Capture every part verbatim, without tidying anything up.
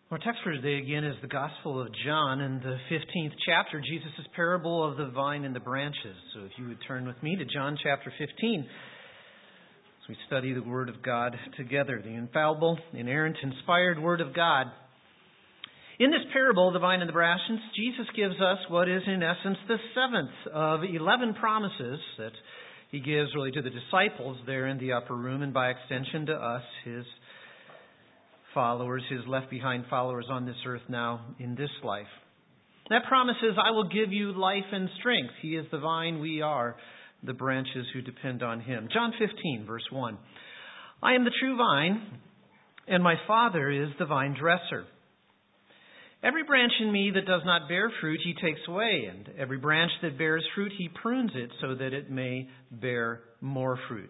Our text for today again is the Gospel of John in the fifteenth chapter, Jesus' parable of the vine and the branches. So if you would turn with me to John chapter fifteen as we study the Word of God together, the infallible, inerrant, inspired Word of God. In this parable, the vine and the branches, Jesus gives us what is in essence the seventh of eleven promises that he gives really to the disciples there in the upper room and by extension to us, his followers, his left behind followers on this earth now in this life. That promise is, I will give you life and strength. He is the vine, we are the branches who depend on him. John fifteen, verse one. I am the true vine, and my Father is the vine dresser. Every branch in me that does not bear fruit, he takes away, and every branch that bears fruit, he prunes it so that it may bear more fruit.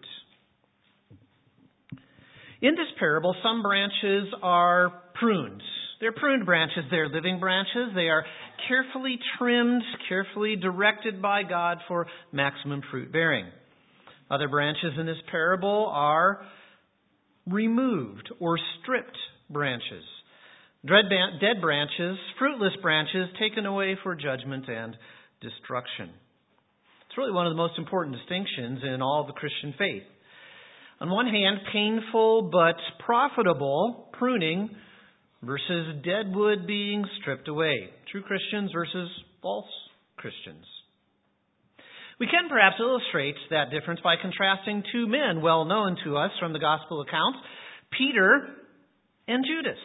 In this parable, some branches are pruned. They're pruned branches. They're living branches. They are carefully trimmed, carefully directed by God for maximum fruit bearing. Other branches in this parable are removed or stripped branches. Dead branches, fruitless branches, taken away for judgment and destruction. It's really one of the most important distinctions in all of the Christian faith. On one hand, painful but profitable pruning versus dead wood being stripped away. True Christians versus false Christians. We can perhaps illustrate that difference by contrasting two men well known to us from the gospel accounts, Peter and Judas.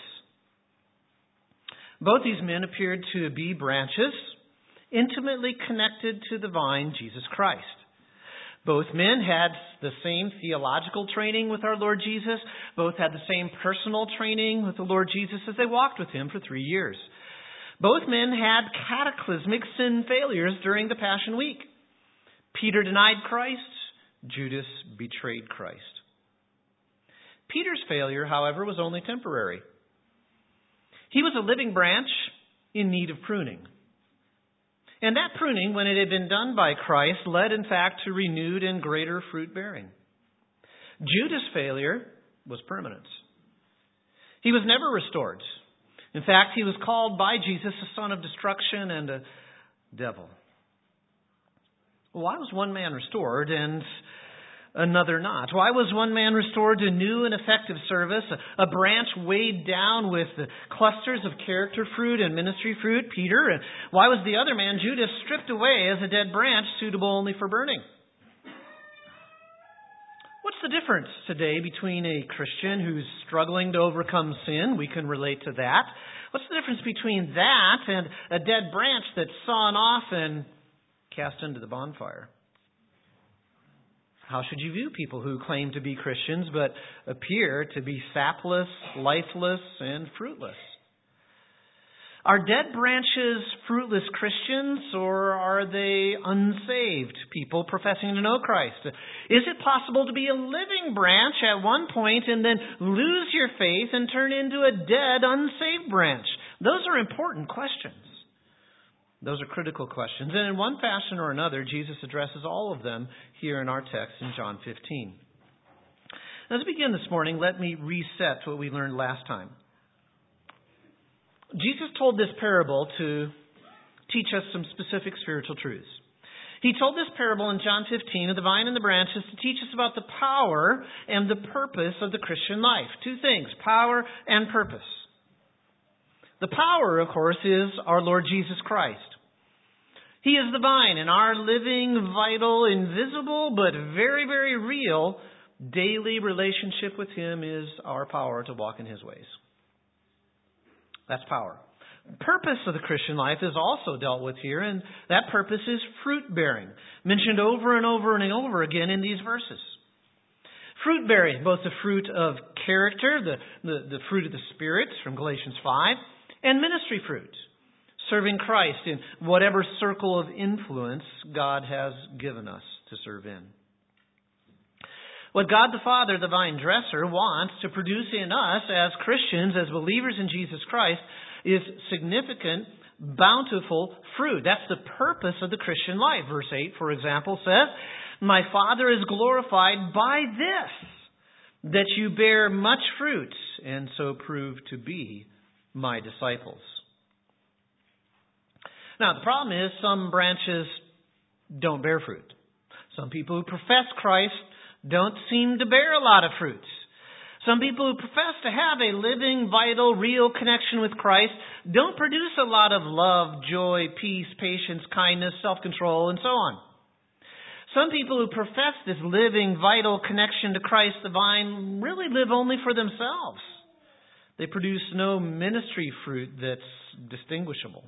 Both these men appeared to be branches intimately connected to the vine, Jesus Christ. Both men had the same theological training with our Lord Jesus. Both had the same personal training with the Lord Jesus as they walked with him for three years. Both men had cataclysmic sin failures during the Passion Week. Peter denied Christ. Judas betrayed Christ. Peter's failure, however, was only temporary. He was a living branch in need of pruning. And that pruning, when it had been done by Christ, led in fact to renewed and greater fruit bearing. Judas' failure was permanent. He was never restored. In fact, he was called by Jesus a son of destruction and a devil. Why was one man restored and another not? Why was one man restored to new and effective service, a branch weighed down with the clusters of character fruit and ministry fruit, Peter? And why was the other man, Judas, stripped away as a dead branch suitable only for burning? What's the difference today between a Christian who's struggling to overcome sin? We can relate to that. What's the difference between that and a dead branch that's sawn off and cast into the bonfire? How should you view people who claim to be Christians but appear to be sapless, lifeless, and fruitless? Are dead branches fruitless Christians, or are they unsaved people professing to know Christ? Is it possible to be a living branch at one point and then lose your faith and turn into a dead, unsaved branch? Those are important questions. Those are critical questions. And in one fashion or another, Jesus addresses all of them here in our text in John fifteen. Now, to begin this morning, let me reset what we learned last time. Jesus told this parable to teach us some specific spiritual truths. He told this parable in John fifteen of the vine and the branches to teach us about the power and the purpose of the Christian life. Two things, power and purpose. The power, of course, is our Lord Jesus Christ. He is the vine, and our living, vital, invisible, but very, very real daily relationship with him is our power to walk in his ways. That's power. The purpose of the Christian life is also dealt with here, and that purpose is fruit bearing, mentioned over and over and over again in these verses. Fruit bearing, both the fruit of character, the, the, the fruit of the Spirit from Galatians five, and ministry fruit, serving Christ in whatever circle of influence God has given us to serve in. What God the Father, the vine dresser, wants to produce in us as Christians, as believers in Jesus Christ, is significant, bountiful fruit. That's the purpose of the Christian life. Verse eight, for example, says, "My Father is glorified by this, that you bear much fruit, and so prove to be my disciples. Now, the problem is some branches don't bear fruit. Some people who profess Christ don't seem to bear a lot of fruits. Some people who profess to have a living, vital, real connection with Christ don't produce a lot of love, joy, peace, patience, kindness, self-control, and so on. Some people who profess this living, vital connection to Christ the vine really live only for themselves. They produce no ministry fruit that's distinguishable.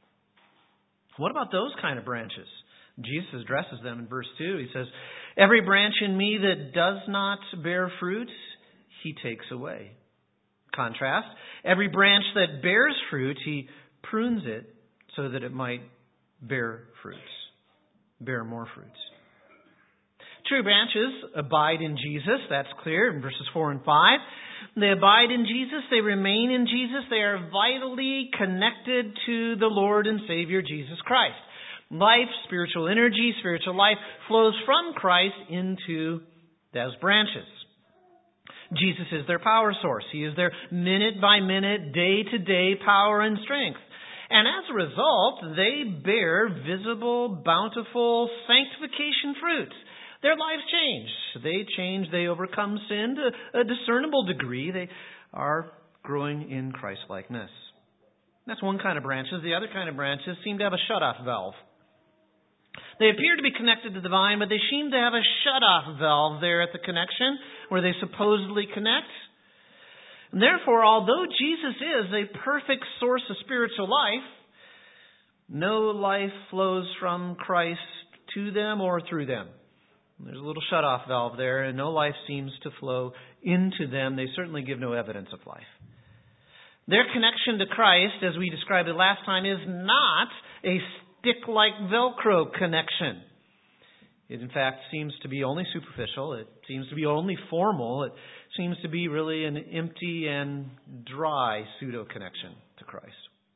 What about those kind of branches? Jesus addresses them in verse two. He says, "Every branch in me that does not bear fruit, he takes away." Contrast, every branch that bears fruit, he prunes it so that it might bear fruits, bear more fruits. True branches abide in Jesus. That's clear in verses four and five. They abide in Jesus. They remain in Jesus. They are vitally connected to the Lord and Savior Jesus Christ. Life, spiritual energy, spiritual life flows from Christ into those branches. Jesus is their power source. He is their minute by minute, day to day power and strength. And as a result, they bear visible, bountiful sanctification fruits. Their lives change. They change. They overcome sin to a discernible degree. They are growing in Christ-likeness. That's one kind of branches. The other kind of branches seem to have a shut-off valve. They appear to be connected to the vine, but they seem to have a shut-off valve there at the connection where they supposedly connect. And therefore, although Jesus is a perfect source of spiritual life, no life flows from Christ to them or through them. There's a little shut-off valve there, and no life seems to flow into them. They certainly give no evidence of life. Their connection to Christ, as we described it last time, is not a stick-like Velcro connection. It, in fact, seems to be only superficial. It seems to be only formal. It seems to be really an empty and dry pseudo-connection to Christ.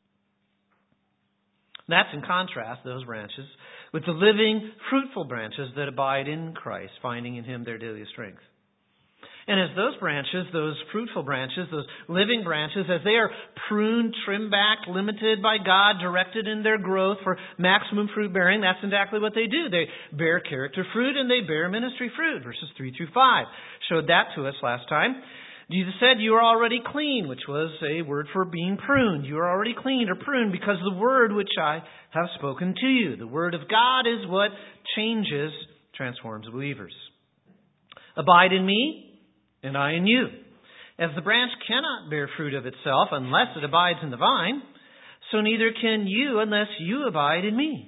That's in contrast, those branches, with the living, fruitful branches that abide in Christ, finding in Him their daily strength. And as those branches, those fruitful branches, those living branches, as they are pruned, trimmed back, limited by God, directed in their growth for maximum fruit bearing, that's exactly what they do. They bear character fruit and they bear ministry fruit. Verses three through five showed that to us last time. Jesus said, "You are already clean," which was a word for being pruned. You are already cleaned or pruned because the word which I have spoken to you. The word of God is what changes, transforms believers. Abide in me, and I in you. As the branch cannot bear fruit of itself unless it abides in the vine, so neither can you unless you abide in me.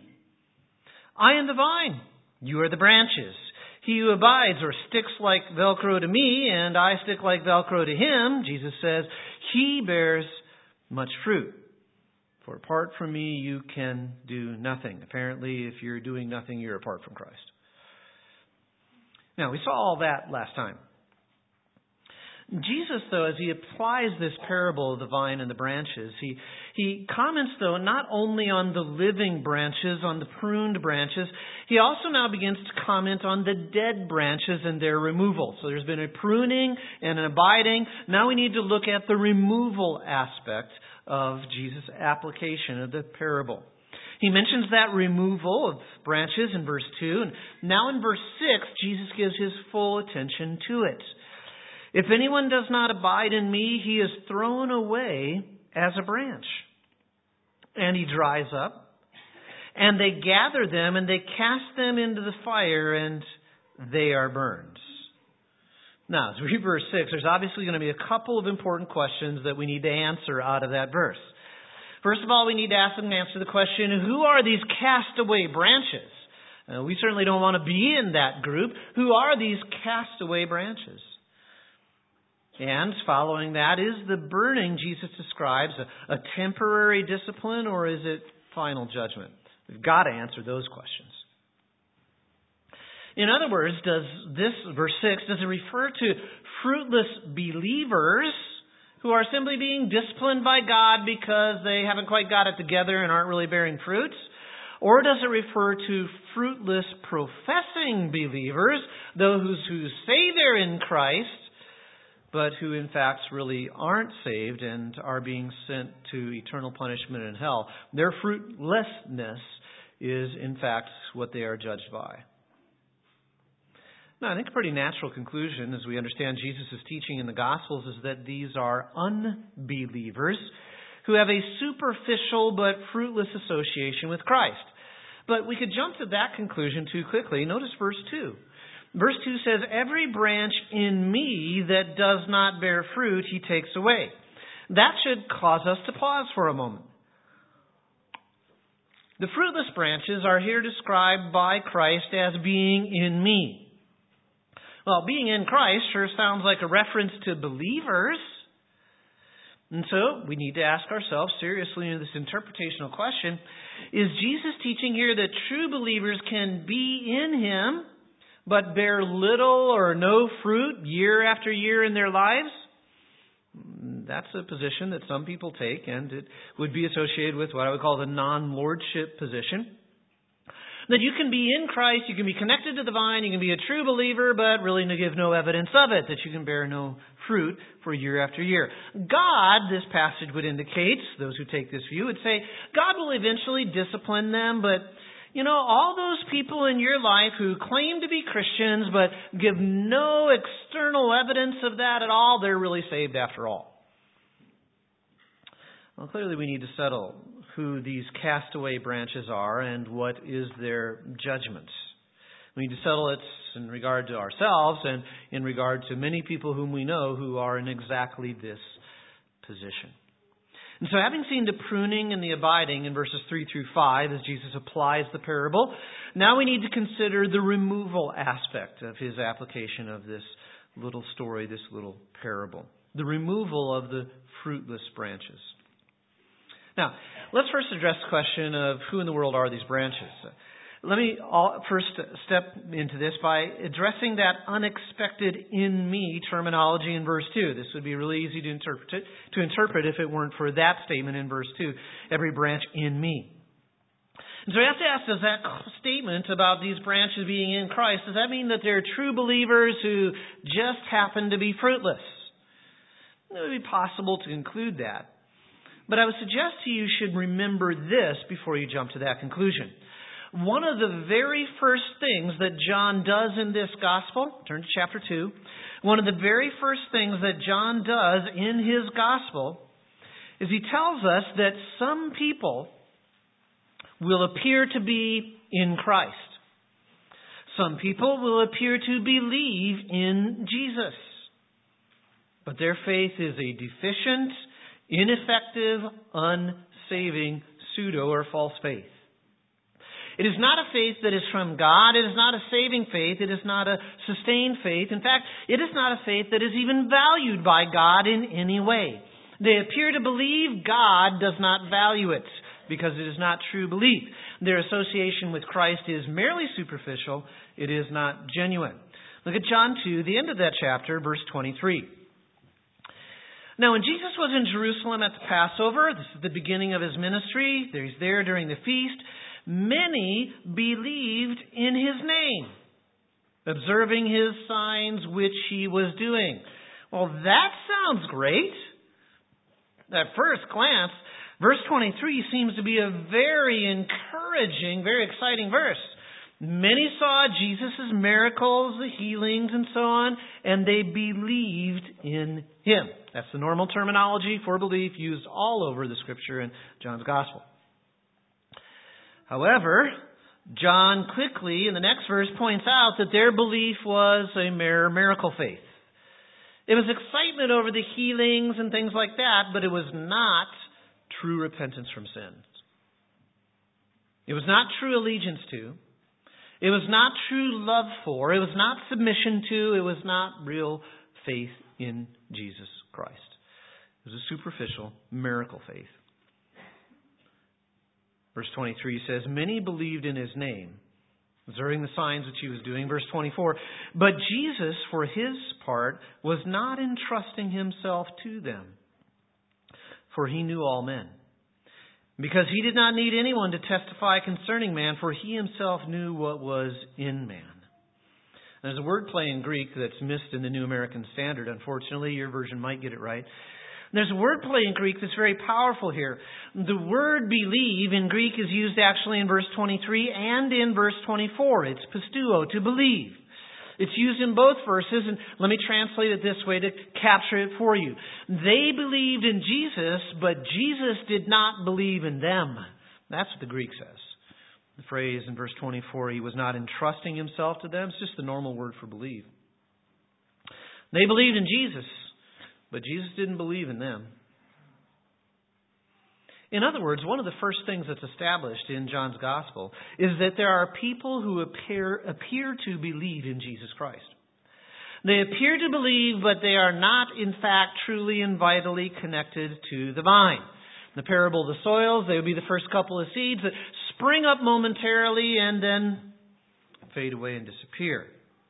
I am the vine, you are the branches. He who abides or sticks like Velcro to me, and I stick like Velcro to him, Jesus says, he bears much fruit. For apart from me, you can do nothing. Apparently, if you're doing nothing, you're apart from Christ. Now, we saw all that last time. Jesus, though, as he applies this parable of the vine and the branches, he, he comments, though, not only on the living branches, on the pruned branches, he also now begins to comment on the dead branches and their removal. So there's been a pruning and an abiding. Now we need to look at the removal aspect of Jesus' application of the parable. He mentions that removal of branches in verse two, and now in verse six, Jesus gives his full attention to it. If anyone does not abide in me, he is thrown away as a branch, and he dries up, and they gather them, and they cast them into the fire, and they are burned. Now, as we read verse six, there's obviously going to be a couple of important questions that we need to answer out of that verse. First of all, we need to ask and answer the question, who are these castaway branches? Uh, we certainly don't want to be in that group. Who are these castaway branches? And following that, is the burning Jesus describes a, a temporary discipline, or is it final judgment? We've got to answer those questions. In other words, does this, verse six, does it refer to fruitless believers who are simply being disciplined by God because they haven't quite got it together and aren't really bearing fruits? Or does it refer to fruitless professing believers, those who say they're in Christ, but who in fact really aren't saved and are being sent to eternal punishment in hell. Their fruitlessness is in fact what they are judged by. Now, I think a pretty natural conclusion as we understand Jesus' teaching in the Gospels is that these are unbelievers who have a superficial but fruitless association with Christ. But we could jump to that conclusion too quickly. Notice verse two. Verse two says, "Every branch in me that does not bear fruit, he takes away." That should cause us to pause for a moment. The fruitless branches are here described by Christ as being in me. Well, being in Christ sure sounds like a reference to believers. And so we need to ask ourselves seriously in this interpretational question, is Jesus teaching here that true believers can be in Him but bear little or no fruit year after year in their lives? That's a position that some people take, and it would be associated with what I would call the non-lordship position. That you can be in Christ, you can be connected to the vine, you can be a true believer, but really give no evidence of it, that you can bear no fruit for year after year. God, this passage would indicate, those who take this view would say, God will eventually discipline them, but you know, all those people in your life who claim to be Christians but give no external evidence of that at all, they're really saved after all. Well, clearly we need to settle who these castaway branches are and what is their judgment. We need to settle it in regard to ourselves and in regard to many people whom we know who are in exactly this position. And so having seen the pruning and the abiding in verses three through five as Jesus applies the parable, now we need to consider the removal aspect of his application of this little story, this little parable. The removal of the fruitless branches. Now, let's first address the question of who in the world are these branches. Let me first step into this by addressing that unexpected in me terminology in verse two. This would be really easy to interpret it, to interpret if it weren't for that statement in verse two, every branch in me. And so we have to ask, does that statement about these branches being in Christ, does that mean that they're true believers who just happen to be fruitless? It would be possible to conclude that. But I would suggest to you you should remember this before you jump to that conclusion. One of the very first things that John does in this gospel, turn to chapter two, one of the very first things that John does in his gospel is he tells us that some people will appear to be in Christ. Some people will appear to believe in Jesus. But their faith is a deficient, ineffective, unsaving, pseudo or false faith. It is not a faith that is from God. It is not a saving faith. It is not a sustained faith. In fact, it is not a faith that is even valued by God in any way. They appear to believe, God does not value it because it is not true belief. Their association with Christ is merely superficial. It is not genuine. Look at John two, the end of that chapter, verse twenty-three. Now, when Jesus was in Jerusalem at the Passover, this is the beginning of his ministry, he's there during the feast, many believed in his name, observing his signs which he was doing. Well, that sounds great. At first glance, verse twenty-three seems to be a very encouraging, very exciting verse. Many saw Jesus' miracles, the healings, and so on, and they believed in him. That's the normal terminology for belief used all over the Scripture in John's Gospel. However, John quickly, in the next verse, points out that their belief was a mere miracle faith. It was excitement over the healings and things like that, but it was not true repentance from sins. It was not true allegiance to. It was not true love for. It was not submission to. It was not real faith in Jesus Christ. It was a superficial miracle faith. Verse twenty-three says, many believed in his name, observing the signs which he was doing. Verse twenty-four, but Jesus, for his part, was not entrusting himself to them, for he knew all men. Because he did not need anyone to testify concerning man, for he himself knew what was in man. There's a wordplay in Greek that's missed in the New American Standard. Unfortunately, your version might get it right. There's a wordplay in Greek that's very powerful here. The word believe in Greek is used actually in verse twenty-three and in verse twenty-four. It's pisteuo, to believe. It's used in both verses, and let me translate it this way to capture it for you. They believed in Jesus, but Jesus did not believe in them. That's what the Greek says. The phrase in verse twenty-four, he was not entrusting himself to them. It's just the normal word for believe. They believed in Jesus, but Jesus didn't believe in them. In other words, one of the first things that's established in John's Gospel is that there are people who appear, appear to believe in Jesus Christ. They appear to believe, but they are not, in fact, truly and vitally connected to the vine. In the parable of the soils, they would be the first couple of seeds that spring up momentarily and then fade away and disappear.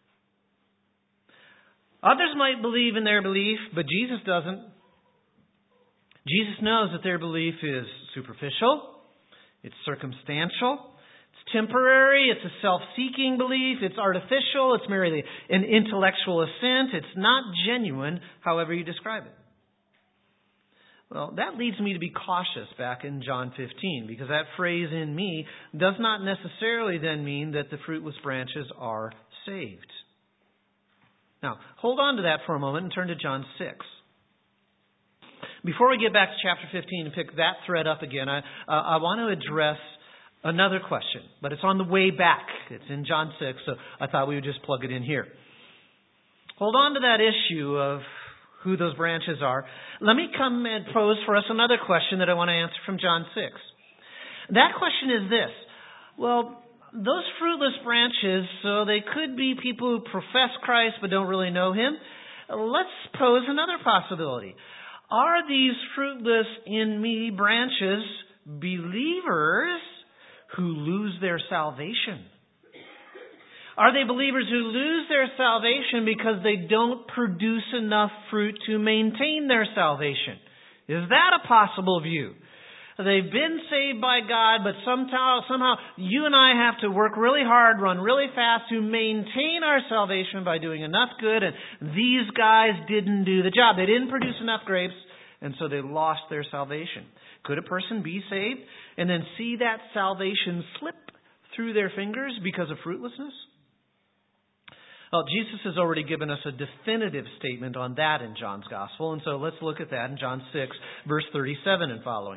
Others might believe in their belief, but Jesus doesn't. Jesus knows that their belief is superficial, it's circumstantial, it's temporary, it's a self-seeking belief, it's artificial, it's merely an intellectual assent, it's not genuine, however you describe it. Well, that leads me to be cautious back in John fifteen, because that phrase "in me" does not necessarily then mean that the fruitless branches are saved. Now, hold on to that for a moment and turn to John six. Before we get back to chapter fifteen and pick that thread up again, I, uh, I want to address another question, but it's on the way back. It's in John six, so I thought we would just plug it in here. Hold on to that issue of who those branches are. Let me come and pose for us another question that I want to answer from John six. That question is this. Well, those fruitless branches, so they could be people who profess Christ but don't really know Him. Let's pose another possibility. Are these fruitless in me branches believers who lose their salvation? Are they believers who lose their salvation because they don't produce enough fruit to maintain their salvation? Is that a possible view? They've been saved by God, but somehow, somehow you and I have to work really hard, run really fast to maintain our salvation by doing enough good, and these guys didn't do the job. They didn't produce enough grapes, and so they lost their salvation. Could a person be saved and then see that salvation slip through their fingers because of fruitlessness? Well, Jesus has already given us a definitive statement on that in John's Gospel, and so let's look at that in John six, verse thirty-seven and following.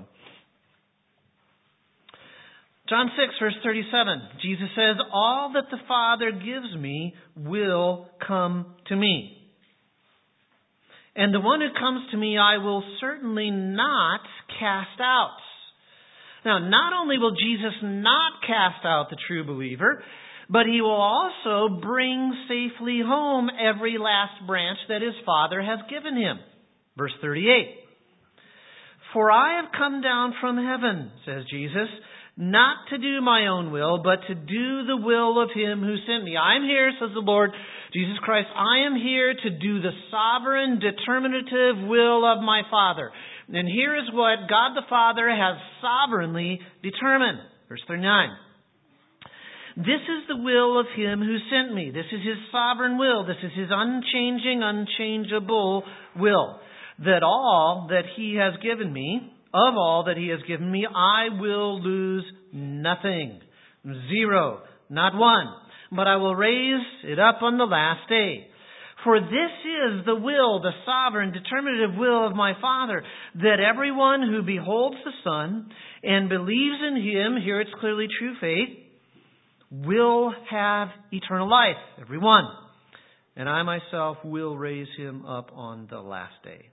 John six, verse thirty-seven, Jesus says, "All that the Father gives me will come to me. And the one who comes to me I will certainly not cast out." Now, not only will Jesus not cast out the true believer, but He will also bring safely home every last branch that His Father has given Him. Verse thirty-eight, "For I have come down from heaven," says Jesus, "not to do my own will, but to do the will of Him who sent me." I'm here, says the Lord Jesus Christ, I am here to do the sovereign, determinative will of my Father. And here is what God the Father has sovereignly determined. Verse thirty-nine. "This is the will of Him who sent me." This is His sovereign will. This is His unchanging, unchangeable will. "That all that He has given me, of all that He has given me, I will lose nothing." Zero. Not one. "But I will raise it up on the last day. For this is the will, the sovereign, determinative will of my Father, that everyone who beholds the Son and believes in Him," here it's clearly true faith, "will have eternal life." Everyone. "And I myself will raise him up on the last day."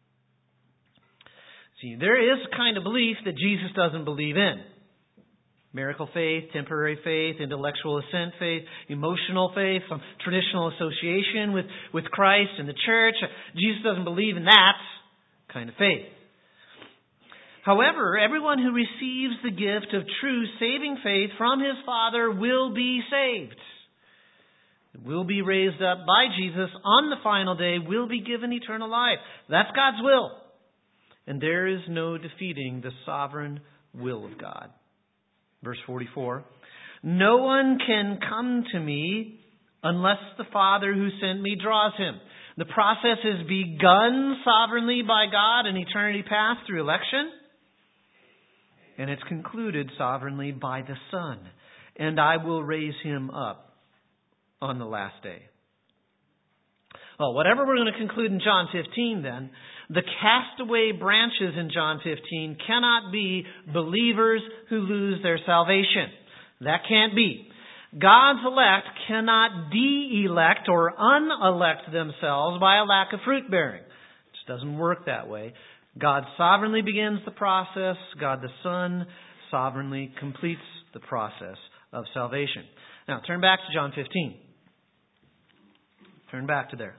See, there is a kind of belief that Jesus doesn't believe in. Miracle faith, temporary faith, intellectual assent faith, emotional faith, some traditional association with, with Christ and the church. Jesus doesn't believe in that kind of faith. However, everyone who receives the gift of true saving faith from his Father will be saved. Will be raised up by Jesus on the final day, will be given eternal life. That's God's will. And there is no defeating the sovereign will of God. Verse forty-four, "No one can come to me unless the Father who sent me draws him. The process is begun sovereignly by God in eternity past through election, and it's concluded sovereignly by the Son. And I will raise him up on the last day. Well, whatever we're going to conclude in John fifteen then, the castaway branches in John fifteen cannot be believers who lose their salvation. That can't be. God's elect cannot de-elect or unelect themselves by a lack of fruit bearing. It just doesn't work that way. God sovereignly begins the process. God the Son sovereignly completes the process of salvation. Now, turn back to John fifteen. Turn back to there.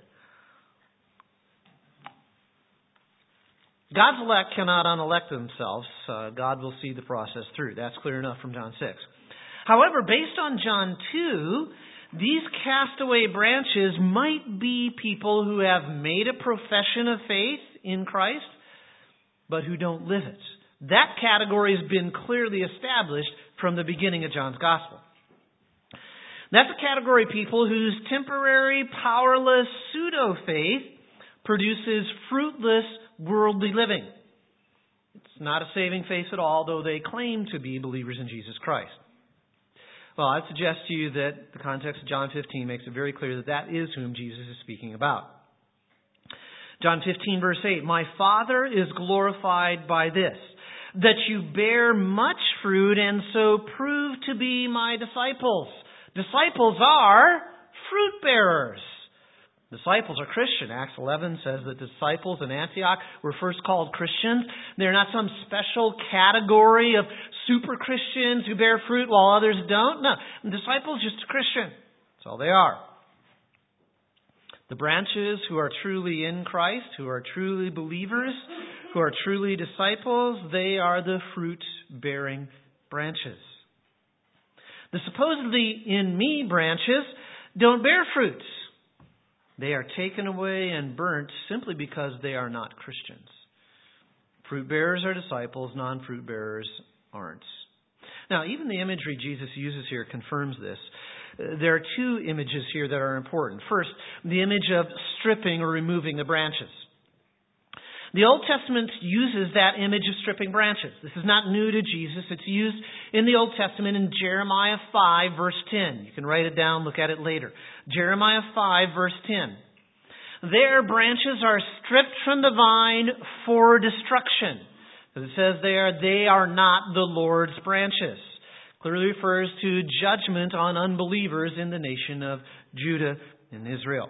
God's elect cannot unelect themselves. Uh, God will see the process through. That's clear enough from John six. However, based on John two, these castaway branches might be people who have made a profession of faith in Christ, but who don't live it. That category has been clearly established from the beginning of John's Gospel. That's a category of people whose temporary, powerless pseudo-faith produces fruitless, worldly living. It's not a saving faith at all, though they claim to be believers in Jesus Christ. Well, I suggest to you that the context of John fifteen makes it very clear that that is whom Jesus is speaking about. John fifteen, verse eight, "My Father is glorified by this, that you bear much fruit and so prove to be my disciples." Disciples are fruit bearers. Disciples are Christian. Acts eleven says that disciples in Antioch were first called Christians. They're not some special category of super Christians who bear fruit while others don't. No, disciples just a Christian. That's all they are. The branches who are truly in Christ, who are truly believers, who are truly disciples, they are the fruit-bearing branches. The supposedly in me branches don't bear fruit. They are taken away and burnt simply because they are not Christians. Fruit bearers are disciples, non-fruit bearers aren't. Now, even the imagery Jesus uses here confirms this. There are two images here that are important. First, the image of stripping or removing the branches. The Old Testament uses that image of stripping branches. This is not new to Jesus. It's used in the Old Testament in Jeremiah five, verse ten. You can write it down, look at it later. Jeremiah five, verse ten. There, branches are stripped from the vine for destruction. As it says there, they are not the Lord's branches. Clearly refers to judgment on unbelievers in the nation of Judah and Israel.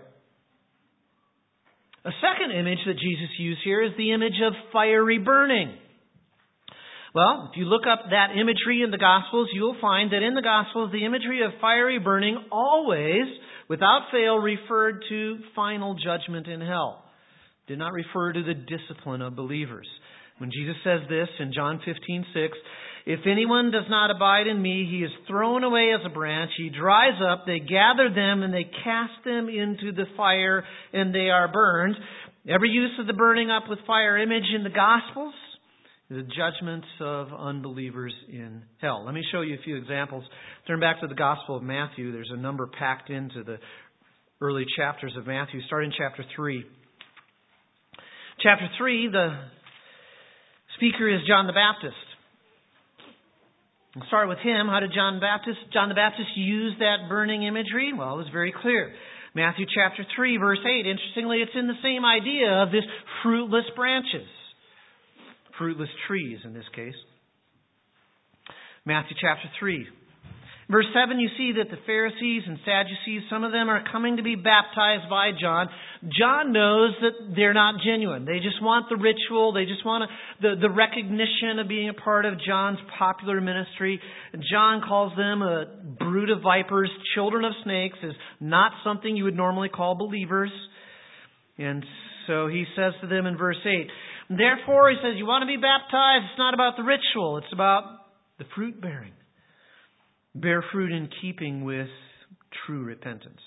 A second image that Jesus used here is the image of fiery burning. Well, if you look up that imagery in the Gospels, you'll find that in the Gospels, the imagery of fiery burning always, without fail, referred to final judgment in hell. Did not refer to the discipline of believers. When Jesus says this in John fifteen six, "If anyone does not abide in me, he is thrown away as a branch. He dries up, they gather them, and they cast them into the fire, and they are burned." Every use of the burning up with fire image in the Gospels is a judgment of unbelievers in hell. Let me show you a few examples. Turn back to the Gospel of Matthew. There's a number packed into the early chapters of Matthew. Start in chapter three. Chapter three, the speaker is John the Baptist. We'll start with him. How did John Baptist, John the Baptist use that burning imagery? Well, it was very clear. Matthew chapter three, verse eight. Interestingly, it's in the same idea of this fruitless branches. Fruitless trees in this case. Matthew chapter three. Verse seven, you see that the Pharisees and Sadducees, some of them are coming to be baptized by John. John knows that they're not genuine. They just want the ritual. They just want the, the recognition of being a part of John's popular ministry. And John calls them a brood of vipers, children of snakes, is not something you would normally call believers. And so he says to them in verse eight, therefore, he says, you want to be baptized? It's not about the ritual. It's about the fruit bearing. Bear fruit in keeping with true repentance.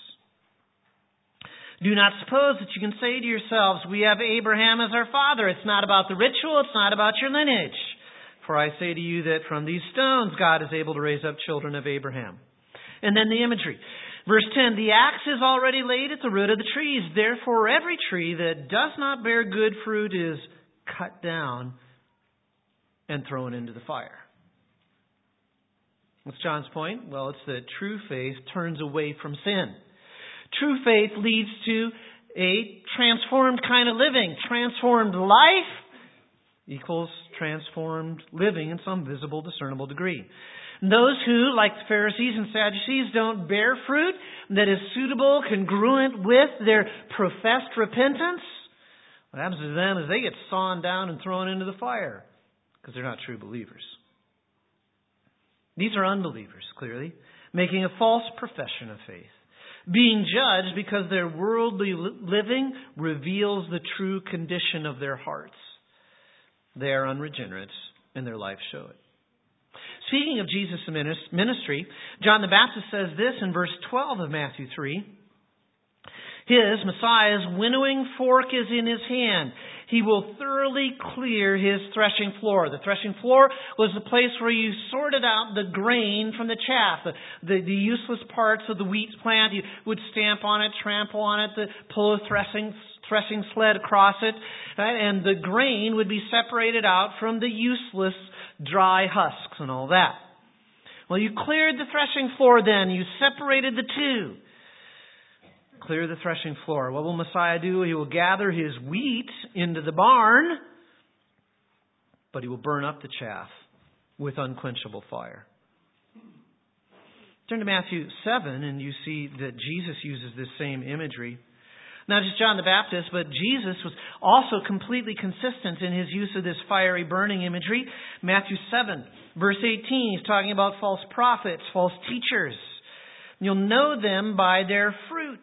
Do not suppose that you can say to yourselves, we have Abraham as our father. It's not about the ritual. It's not about your lineage. For I say to you that from these stones God is able to raise up children of Abraham. And then the imagery. Verse ten, the axe is already laid at the root of the trees. Therefore, every tree that does not bear good fruit is cut down and thrown into the fire. What's John's point? Well, it's that true faith turns away from sin. True faith leads to a transformed kind of living. Transformed life equals transformed living in some visible, discernible degree. Those who, like the Pharisees and Sadducees, don't bear fruit that is suitable, congruent with their professed repentance, what happens to them is they get sawn down and thrown into the fire because they're not true believers. These are unbelievers, clearly, making a false profession of faith, being judged because their worldly living reveals the true condition of their hearts. They are unregenerate, and their lives show it. Speaking of Jesus' ministry, John the Baptist says this in verse twelve of Matthew three. His, Messiah's, winnowing fork is in his hand. He will thoroughly clear his threshing floor. The threshing floor was the place where you sorted out the grain from the chaff, the, the, the useless parts of the wheat plant. You would stamp on it, trample on it, the, pull a threshing, threshing sled across it, right? And the grain would be separated out from the useless dry husks and all that. Well, you cleared the threshing floor then. You separated the two. Clear the threshing floor. What will Messiah do? He will gather his wheat into the barn, but he will burn up the chaff with unquenchable fire. Turn to Matthew seven and you see that Jesus uses this same imagery. Not just John the Baptist, but Jesus was also completely consistent in his use of this fiery burning imagery. Matthew seven, verse eighteen, he's talking about false prophets, false teachers. You'll know them by their fruit.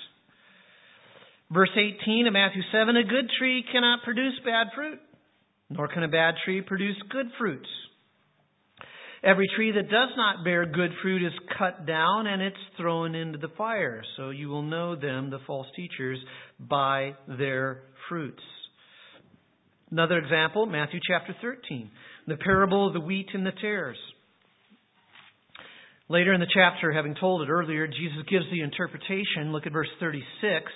Verse eighteen of Matthew seven, a good tree cannot produce bad fruit, nor can a bad tree produce good fruit. Every tree that does not bear good fruit is cut down and it's thrown into the fire. So you will know them, the false teachers, by their fruits. Another example, Matthew chapter thirteen, the parable of the wheat and the tares. Later in the chapter, having told it earlier, Jesus gives the interpretation. Look at verse thirty-six.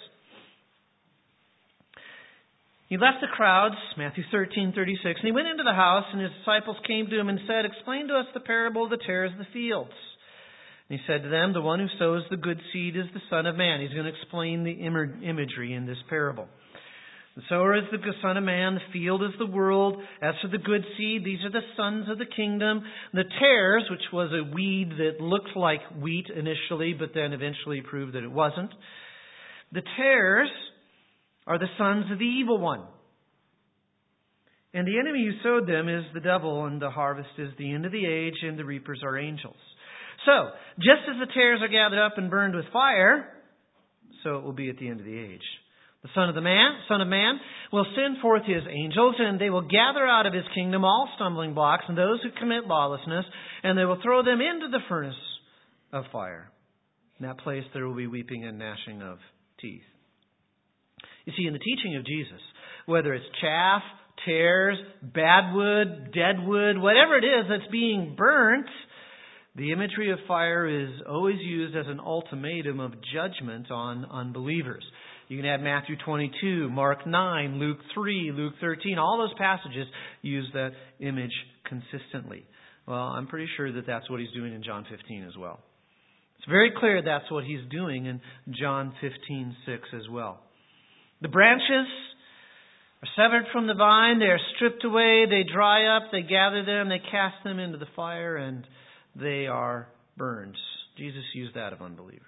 He left the crowds, Matthew thirteen thirty-six, and he went into the house, and his disciples came to him and said, "Explain to us the parable of the tares of the fields." And he said to them, "The one who sows the good seed is the Son of Man." He's going to explain the imagery in this parable. The sower is the Son of Man, the field is the world. As for the good seed, these are the sons of the kingdom. The tares, which was a weed that looked like wheat initially, but then eventually proved that it wasn't. The tares are the sons of the evil one. And the enemy who sowed them is the devil, and the harvest is the end of the age, and the reapers are angels. So, just as the tares are gathered up and burned with fire, so it will be at the end of the age. The Son of the Man, Son of Man, will send forth his angels, and they will gather out of his kingdom all stumbling blocks and those who commit lawlessness, and they will throw them into the furnace of fire. In that place there will be weeping and gnashing of teeth. You see, in the teaching of Jesus, whether it's chaff, tares, bad wood, dead wood, whatever it is that's being burnt, the imagery of fire is always used as an ultimatum of judgment on unbelievers. You can add Matthew twenty-two, Mark nine, Luke three, Luke thirteen. All those passages use that image consistently. Well, I'm pretty sure that that's what he's doing in John fifteen as well. It's very clear that's what he's doing in John fifteen six as well. The branches are severed from the vine. They are stripped away. They dry up. They gather them. They cast them into the fire, and they are burned. Jesus used that of unbelievers.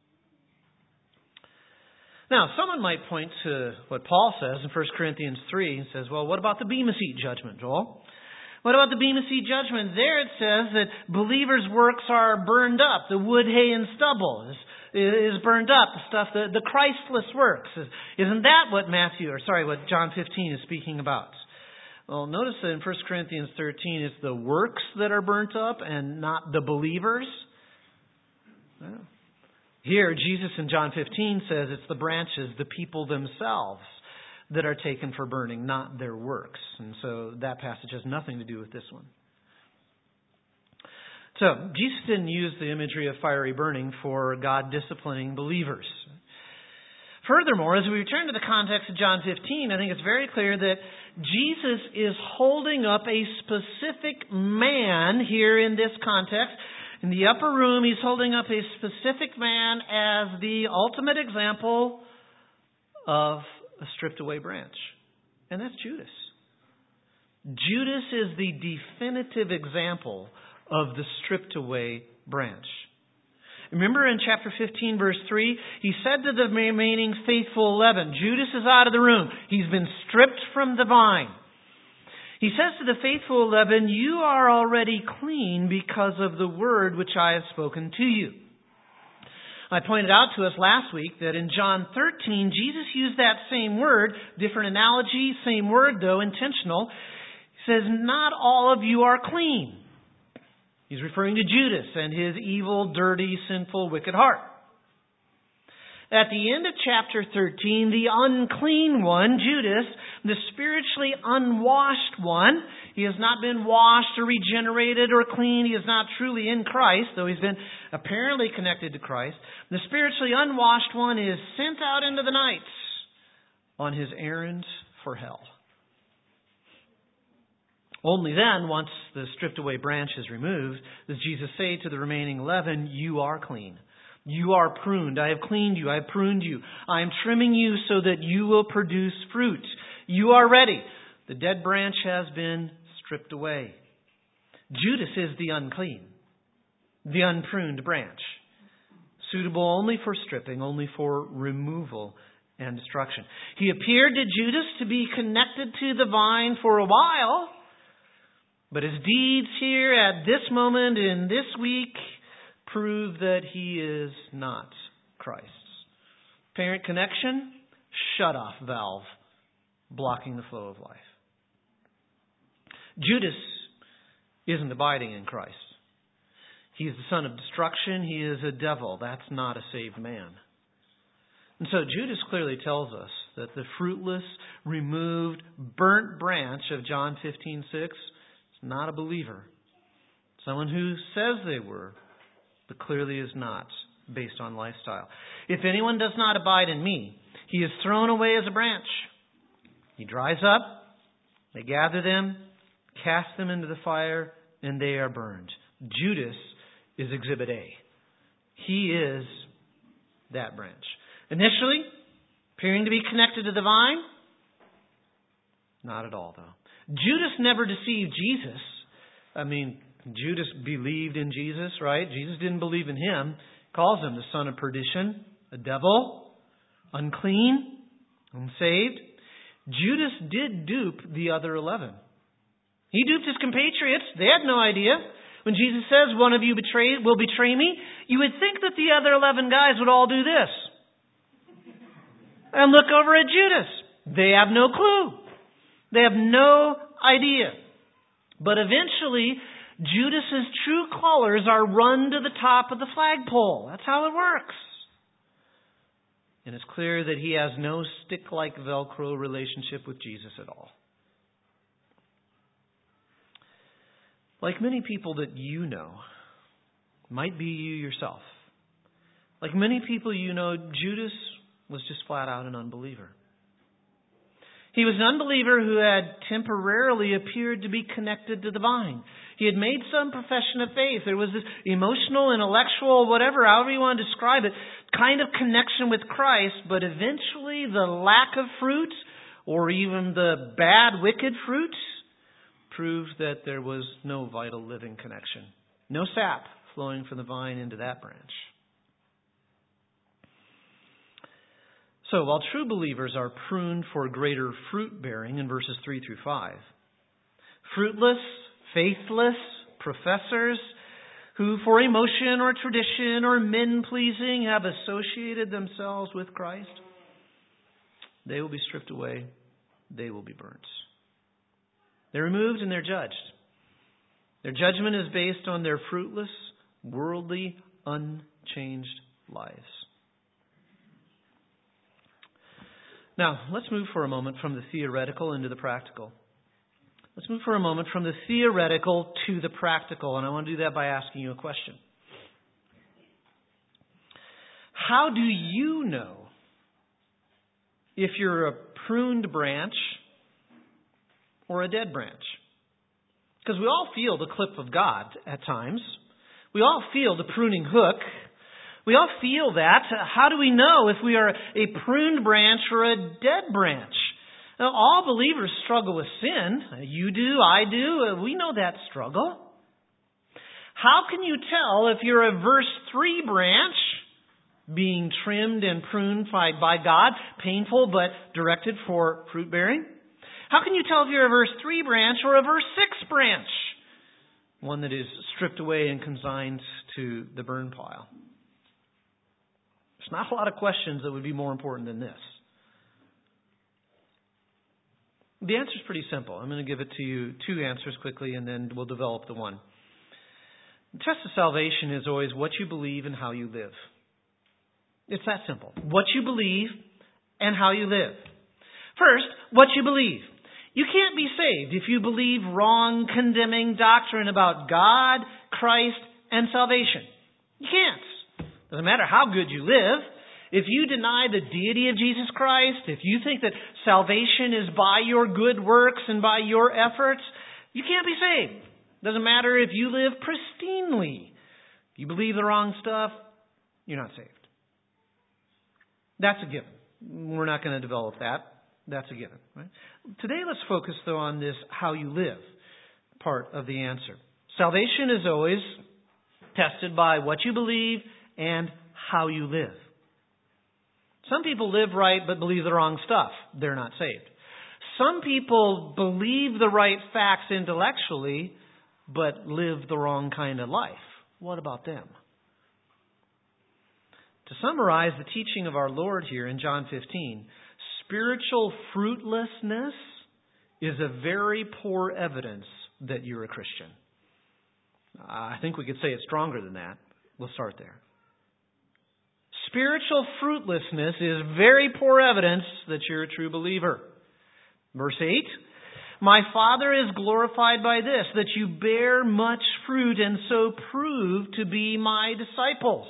Now, someone might point to what Paul says in First Corinthians three. He says, well, what about the Bema Seat judgment, Joel? What about the Bema Seat judgment? There it says that believers' works are burned up. The wood, hay, and stubble is, is burned up. The stuff, the, the Christless works. Isn't that what Matthew, or sorry, what John fifteen is speaking about? Well, notice that in First Corinthians thirteen, it's the works that are burnt up and not the believers. Well, here, Jesus in John fifteen says it's the branches, the people themselves, that are taken for burning, not their works. And so that passage has nothing to do with this one. So, Jesus didn't use the imagery of fiery burning for God disciplining believers. Furthermore, as we return to the context of John fifteen, I think it's very clear that Jesus is holding up a specific man here in this context. In the upper room, he's holding up a specific man as the ultimate example of a stripped away branch. And that's Judas. Judas is the definitive example of the stripped away branch. Remember in chapter fifteen, verse three, he said to the remaining faithful eleven, Judas is out of the room. He's been stripped from the vine. He says to the faithful eleven, you are already clean because of the word which I have spoken to you. I pointed out to us last week that in John thirteen, Jesus used that same word, different analogy, same word though, intentional. He says, not all of you are clean. He's referring to Judas and his evil, dirty, sinful, wicked heart. At the end of chapter thirteen, the unclean one, Judas, the spiritually unwashed one, he has not been washed or regenerated or clean. He is not truly in Christ, though he's been apparently connected to Christ. The spiritually unwashed one is sent out into the night on his errand for hell. Only then, once the stripped away branch is removed, does Jesus say to the remaining eleven, you are clean. You are pruned. I have cleaned you. I have pruned you. I am trimming you so that you will produce fruit. You are ready. The dead branch has been stripped away. Judas is the unclean, the unpruned branch, suitable only for stripping, only for removal and destruction. He appeared to Judas to be connected to the vine for a while, but his deeds here at this moment in this week prove that he is not Christ's. Parent connection, shut-off valve, blocking the flow of life. Judas isn't abiding in Christ. He is the son of destruction. He is a devil. That's not a saved man. And so Judas clearly tells us that the fruitless, removed, burnt branch of John fifteen six is not a believer. Someone who says they were, but clearly is not, based on lifestyle. If anyone does not abide in me, he is thrown away as a branch. He dries up, they gather them, cast them into the fire, and they are burned. Judas is Exhibit A. He is that branch. Initially, appearing to be connected to the vine, not at all, though. Judas never deceived Jesus. I mean, Judas believed in Jesus, right? Jesus didn't believe in him. He calls him the son of perdition, a devil, unclean, unsaved. Judas did dupe the other eleven. He duped his compatriots. They had no idea. When Jesus says, one of you betray, will betray me, you would think that the other eleven guys would all do this. And look over at Judas. They have no clue. They have no idea. But eventually, Judas's true colors are run to the top of the flagpole. That's how it works. And it's clear that he has no stick-like Velcro relationship with Jesus at all. Like many people that you know, might be you yourself. Like many people you know, Judas was just flat out an unbeliever. He was an unbeliever who had temporarily appeared to be connected to the vine. He had made some profession of faith. There was this emotional, intellectual, whatever, however you want to describe it, kind of connection with Christ, but eventually the lack of fruit, or even the bad, wicked fruit, proved that there was no vital living connection. No sap flowing from the vine into that branch. So, while true believers are pruned for greater fruit bearing in verses three through five, fruitless, faithless professors who for emotion or tradition or men-pleasing have associated themselves with Christ, they will be stripped away, they will be burnt. They're removed and they're judged. Their judgment is based on their fruitless, worldly, unchanged lives. Now, let's move for a moment from the theoretical into the practical. Let's move for a moment from the theoretical to the practical, and I want to do that by asking you a question. How do you know if you're a pruned branch or a dead branch? Because we all feel the clip of God at times. We all feel the pruning hook. We all feel that. How do we know if we are a pruned branch or a dead branch? Now, all believers struggle with sin. You do, I do. We know that struggle. How can you tell if you're a verse three branch, being trimmed and pruned by God, painful but directed for fruit bearing? How can you tell if you're a verse three branch or a verse six branch, one that is stripped away and consigned to the burn pile? There's not a lot of questions that would be more important than this. The answer is pretty simple. I'm going to give it to you two answers quickly, and then we'll develop the one. The test of salvation is always what you believe and how you live. It's that simple. What you believe and how you live. First, what you believe. You can't be saved if you believe wrong, condemning doctrine about God, Christ, and salvation. You can't. Doesn't matter how good you live. If you deny the deity of Jesus Christ, if you think that salvation is by your good works and by your efforts, you can't be saved. Doesn't matter if you live pristinely. If you believe the wrong stuff, you're not saved. That's a given. We're not going to develop that. That's a given. Right? Today, let's focus, though, on this how you live part of the answer. Salvation is always tested by what you believe and how you live. Some people live right but believe the wrong stuff. They're not saved. Some people believe the right facts intellectually but live the wrong kind of life. What about them? To summarize the teaching of our Lord here in John fifteen, spiritual fruitlessness is a very poor evidence that you're a Christian. I think we could say it's stronger than that. We'll start there. Spiritual fruitlessness is very poor evidence that you're a true believer. Verse eight, my Father is glorified by this, that you bear much fruit and so prove to be my disciples.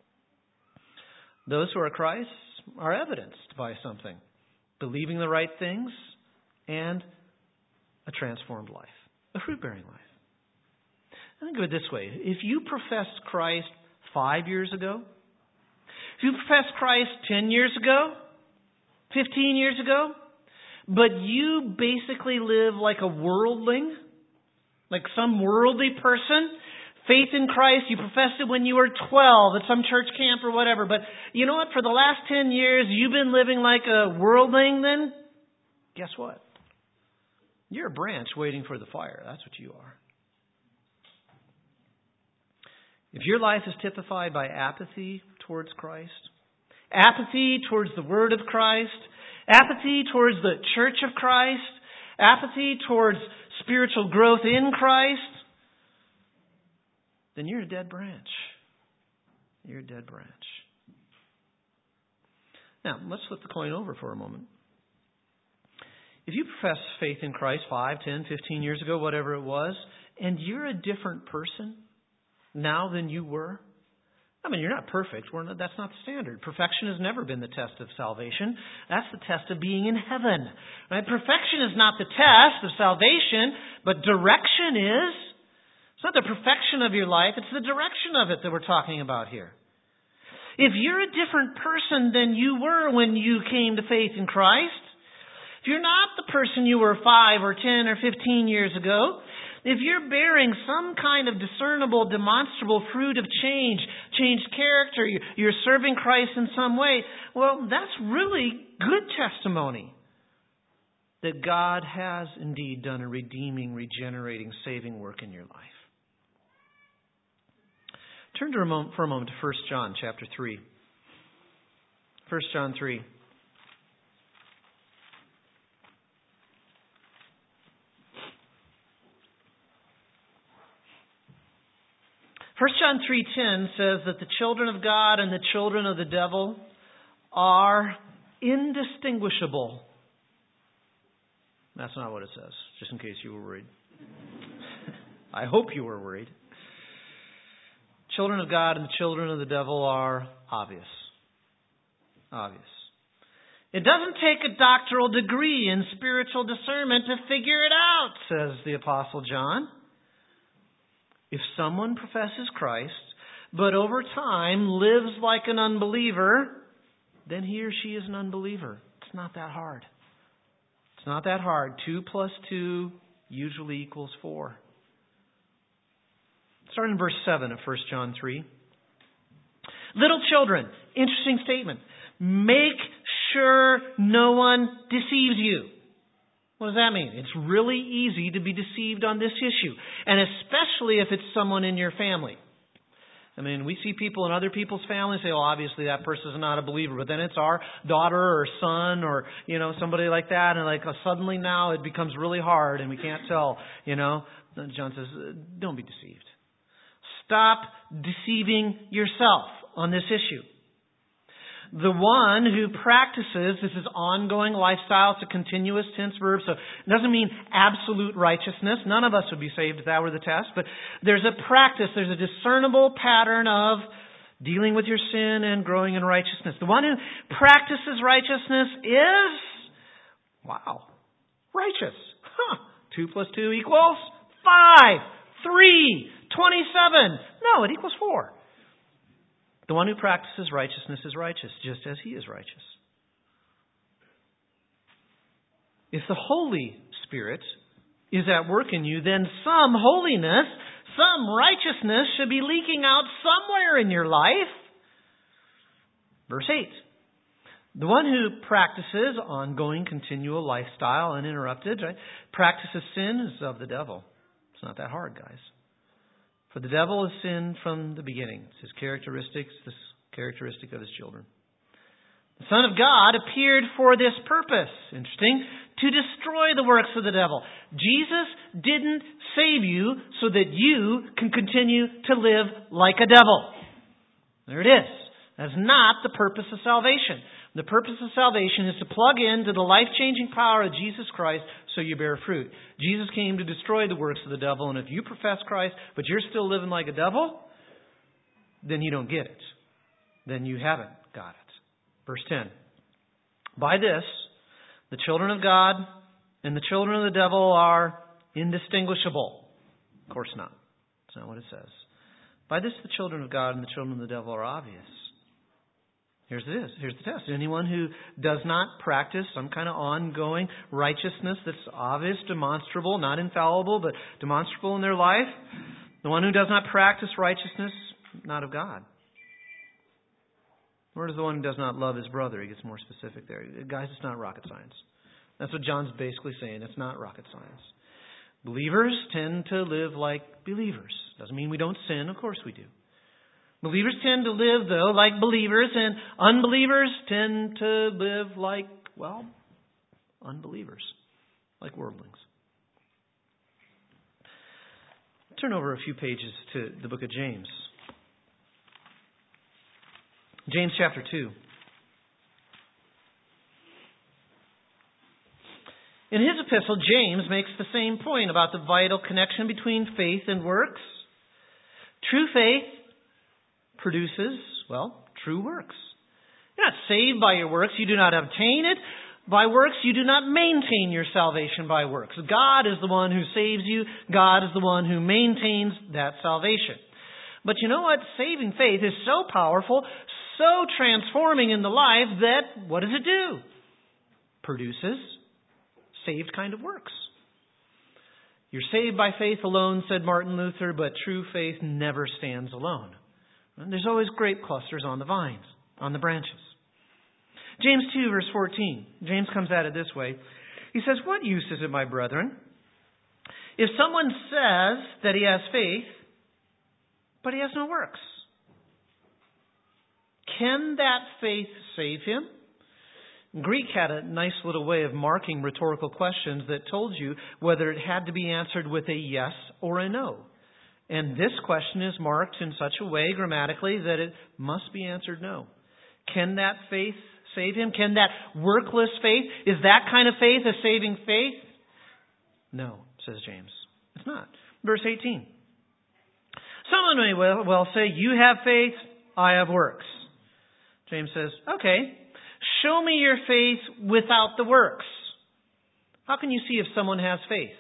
Those who are Christ's are evidenced by something. Believing the right things and a transformed life. A fruit-bearing life. Think of it this way. If you professed Christ five years ago, if you professed Christ ten years ago, fifteen years ago, but you basically live like a worldling, like some worldly person, faith in Christ, you professed it when you were twelve at some church camp or whatever, but you know what? For the last ten years, you've been living like a worldling then? Guess what? You're a branch waiting for the fire. That's what you are. If your life is typified by apathy towards Christ, apathy towards the Word of Christ, apathy towards the Church of Christ, apathy towards spiritual growth in Christ, then you're a dead branch. You're a dead branch. Now, let's flip the coin over for a moment. If you profess faith in Christ five, ten, fifteen years ago, whatever it was, and you're a different person now than you were, I mean, you're not perfect. We're not, that's not the standard. Perfection has never been the test of salvation. That's the test of being in heaven. Right? Perfection is not the test of salvation, but direction is. It's not the perfection of your life, it's the direction of it that we're talking about here. If you're a different person than you were when you came to faith in Christ, if you're not the person you were five or ten or fifteen years ago, if you're bearing some kind of discernible, demonstrable fruit of change, changed character, you're serving Christ in some way, well, that's really good testimony that God has indeed done a redeeming, regenerating, saving work in your life. Turn to a moment, for a moment to First John chapter three. First John three. First John three ten says that the children of God and the children of the devil are indistinguishable. That's not what it says, just in case you were worried. I hope you were worried. Children of God and the children of the devil are obvious. Obvious. It doesn't take a doctoral degree in spiritual discernment to figure it out, says the Apostle John. If someone professes Christ, but over time lives like an unbeliever, then he or she is an unbeliever. It's not that hard. It's not that hard. Two plus two usually equals four. Start in verse seven of First John three. Little children, interesting statement. Make sure no one deceives you. What does that mean? It's really easy to be deceived on this issue, and especially if it's someone in your family. I mean, we see people in other people's families say, well, obviously that person is not a believer, but then it's our daughter or son or, you know, somebody like that, and like uh, suddenly now it becomes really hard and we can't tell, you know. Then John says, don't be deceived. Stop deceiving yourself on this issue. The one who practices, this is ongoing lifestyle, it's a continuous tense verb, so it doesn't mean absolute righteousness. None of us would be saved if that were the test, but there's a practice, there's a discernible pattern of dealing with your sin and growing in righteousness. The one who practices righteousness is, wow, righteous. Huh. Two plus two equals five, three, twenty-seven. No, it equals four. The one who practices righteousness is righteous, just as he is righteous. If the Holy Spirit is at work in you, then some holiness, some righteousness should be leaking out somewhere in your life. Verse eight. The one who practices ongoing, continual lifestyle, uninterrupted, right, practices sin is of the devil. It's not that hard, guys. For the devil has sinned from the beginning. It's his characteristics, this characteristic of his children. The Son of God appeared for this purpose. Interesting. To destroy the works of the devil. Jesus didn't save you so that you can continue to live like a devil. There it is. That's not the purpose of salvation. The purpose of salvation is to plug into the life-changing power of Jesus Christ so you bear fruit. Jesus came to destroy the works of the devil, and if you profess Christ, but you're still living like a devil, then you don't get it. Then you haven't got it. Verse ten. By this, the children of God and the children of the devil are indistinguishable. Of course not. That's not what it says. By this, the children of God and the children of the devil are obvious. Here's it is. Here's the test. Anyone who does not practice some kind of ongoing righteousness that's obvious, demonstrable, not infallible, but demonstrable in their life, the one who does not practice righteousness, not of God. Or is the one who does not love his brother? He gets more specific there. Guys, it's not rocket science. That's what John's basically saying. It's not rocket science. Believers tend to live like believers. Doesn't mean we don't sin. Of course we do. Believers tend to live, though, like believers, and unbelievers tend to live like, well, unbelievers, like worldlings. Turn over a few pages to the book of James. James chapter two. In his epistle, James makes the same point about the vital connection between faith and works. True faith produces, well, true works. You're not saved by your works. You do not obtain it by works. You do not maintain your salvation by works. God is the one who saves you. God is the one who maintains that salvation. But you know what? Saving faith is so powerful, so transforming in the life that what does it do? Produces saved kind of works. You're saved by faith alone, said Martin Luther, but true faith never stands alone. There's always grape clusters on the vines, on the branches. James two, verse fourteen. James comes at it this way. He says, what use is it, my brethren, if someone says that he has faith, but he has no works? Can that faith save him? Greek had a nice little way of marking rhetorical questions that told you whether it had to be answered with a yes or a no. And this question is marked in such a way grammatically that it must be answered no. Can that faith save him? Can that workless faith, is that kind of faith a saving faith? No, says James. It's not. Verse eighteen. Someone may well, well say, you have faith, I have works. James says, okay, show me your faith without the works. How can you see if someone has faith?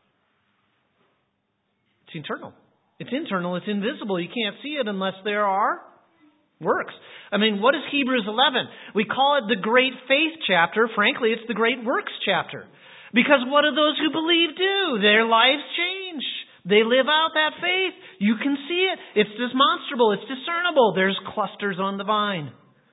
It's internal. It's internal. It's invisible. You can't see it unless there are works. I mean, what is Hebrews eleven? We call it the great faith chapter. Frankly, it's the great works chapter. Because what do those who believe do? Their lives change. They live out that faith. You can see it. It's demonstrable. It's discernible. There's clusters on the vine.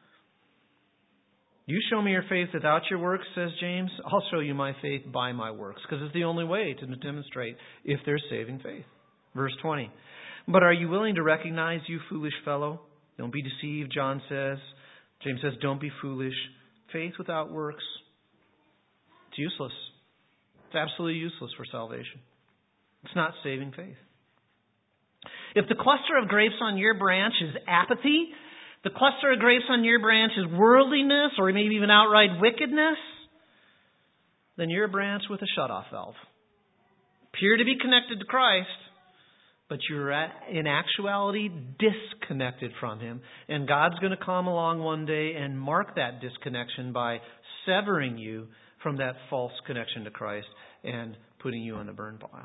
You show me your faith without your works, says James. I'll show you my faith by my works, because it's the only way to demonstrate if there's saving faith. Verse twenty. But are you willing to recognize, you foolish fellow? Don't be deceived, John says. James says, don't be foolish. Faith without works, it's useless. It's absolutely useless for salvation. It's not saving faith. If the cluster of grapes on your branch is apathy, the cluster of grapes on your branch is worldliness or maybe even outright wickedness, then you're a branch with a shut-off valve. Appear to be connected to Christ, but you're in actuality disconnected from Him. And God's going to come along one day and mark that disconnection by severing you from that false connection to Christ and putting you on the burn pile.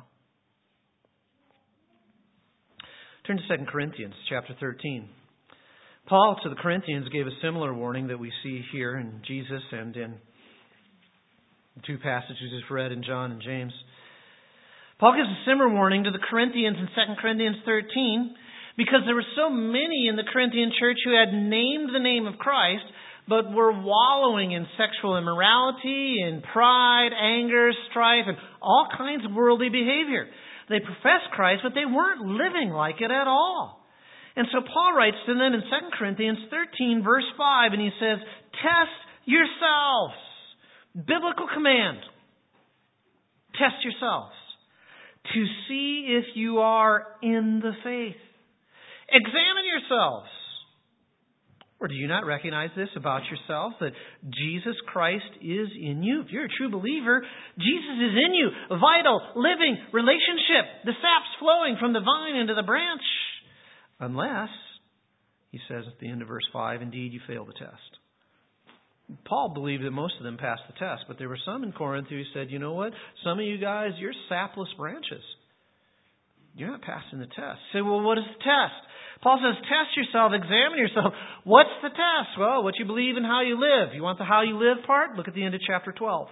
Turn to Second Corinthians chapter thirteen. Paul to the Corinthians gave a similar warning that we see here in Jesus and in the two passages we've read in John and James. Paul gives a similar warning to the Corinthians in Second Corinthians thirteen because there were so many in the Corinthian church who had named the name of Christ but were wallowing in sexual immorality, in pride, anger, strife, and all kinds of worldly behavior. They professed Christ, but they weren't living like it at all. And so Paul writes to them in Second Corinthians thirteen, verse five, and he says, test yourselves. Biblical command. Test yourselves to see if you are in the faith. Examine yourselves. Or do you not recognize this about yourself, that Jesus Christ is in you? If you're a true believer, Jesus is in you. A vital, living relationship. The sap's flowing from the vine into the branch. Unless, he says at the end of verse five, indeed you fail the test. Paul believed that most of them passed the test, but there were some in Corinth who said, you know what? Some of you guys, you're sapless branches. You're not passing the test. Say, well, what is the test? Paul says, test yourself, examine yourself. What's the test? Well, what you believe and how you live. You want the how you live part? Look at the end of chapter twelve.